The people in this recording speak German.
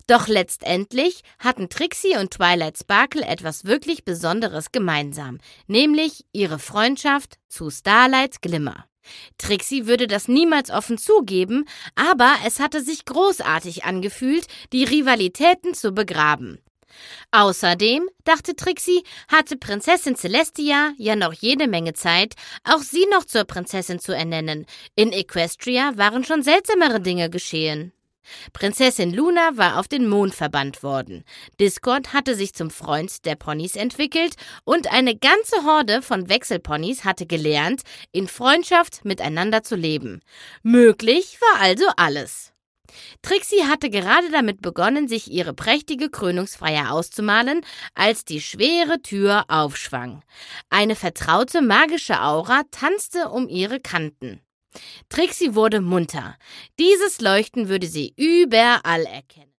Doch letztendlich hatten Trixie und Twilight Sparkle etwas wirklich Besonderes gemeinsam, nämlich ihre Freundschaft zu Starlight Glimmer. Trixie würde das niemals offen zugeben, aber es hatte sich großartig angefühlt, die Rivalitäten zu begraben. Außerdem, dachte Trixie, hatte Prinzessin Celestia ja noch jede Menge Zeit, auch sie noch zur Prinzessin zu ernennen. In Equestria waren schon seltsamere Dinge geschehen. Prinzessin Luna war auf den Mond verbannt worden. Discord hatte sich zum Freund der Ponys entwickelt und eine ganze Horde von Wechselponys hatte gelernt, in Freundschaft miteinander zu leben. Möglich war also alles. Trixie hatte gerade damit begonnen, sich ihre prächtige Krönungsfeier auszumalen, als die schwere Tür aufschwang. Eine vertraute magische Aura tanzte um ihre Kanten. Trixie wurde munter. Dieses Leuchten würde sie überall erkennen.